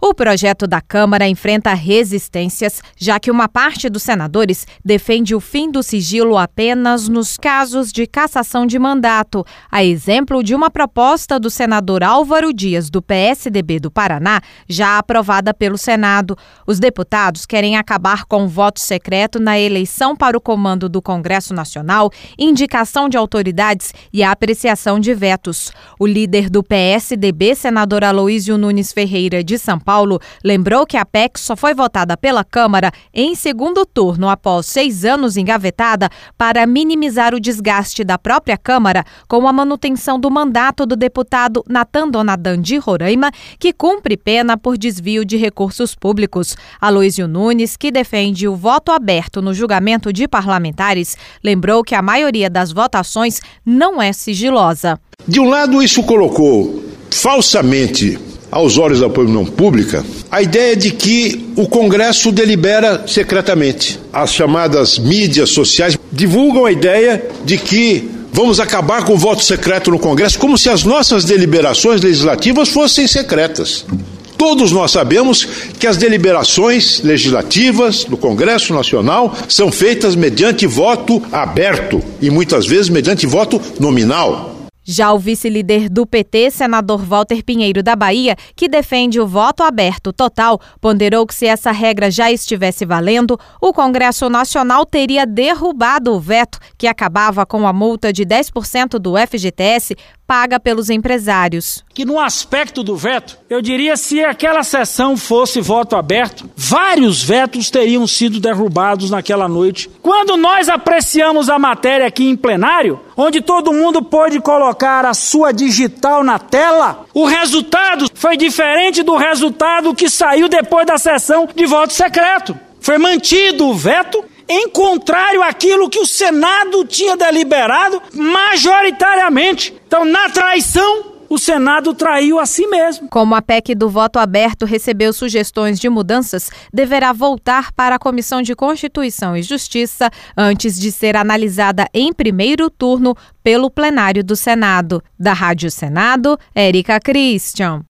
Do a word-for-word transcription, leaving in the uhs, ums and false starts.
O projeto da Câmara enfrenta resistências, já que uma parte dos senadores defende o fim do sigilo apenas nos casos de cassação de mandato, a exemplo de uma proposta do senador Álvaro Dias, do P S D B do Paraná, já aprovada pelo Senado. Os deputados querem acabar com o voto secreto na eleição para o comando do Congresso Nacional, indicação de autoridades e a apreciação de vetos. O líder do P S D B, senador Aloísio Nunes Ferreira, de São Paulo, lembrou que a P E C só foi votada pela Câmara em segundo turno após seis anos engavetada para minimizar o desgaste da própria Câmara com a manutenção do mandato do deputado Natan Donadan de Roraima, que cumpre pena por desvio de recursos públicos. Aloísio Nunes, que defende o voto aberto no julgamento de parlamentares, lembrou que a maioria das votações não é sigilosa. De um lado, isso colocou falsamente aos olhos da opinião pública a ideia de que o Congresso delibera secretamente. As chamadas mídias sociais divulgam a ideia de que vamos acabar com o voto secreto no Congresso, como se as nossas deliberações legislativas fossem secretas. Todos nós sabemos que as deliberações legislativas do Congresso Nacional são feitas mediante voto aberto e muitas vezes mediante voto nominal. Já o vice-líder do P T, senador Walter Pinheiro da Bahia, que defende o voto aberto total, ponderou que se essa regra já estivesse valendo, o Congresso Nacional teria derrubado o veto que acabava com a multa de dez por cento do F G T S paga pelos empresários. Que no aspecto do veto, eu diria se aquela sessão fosse voto aberto, vários vetos teriam sido derrubados naquela noite. Quando nós apreciamos a matéria aqui em plenário, onde todo mundo pôde colocar a sua digital na tela, o resultado foi diferente do resultado que saiu depois da sessão de voto secreto. Foi mantido o veto, em contrário àquilo que o Senado tinha deliberado majoritariamente. Então, na traição, o Senado traiu a si mesmo. Como a P E C do voto aberto recebeu sugestões de mudanças, deverá voltar para a Comissão de Constituição e Justiça antes de ser analisada em primeiro turno pelo plenário do Senado. Da Rádio Senado, Érica Christian.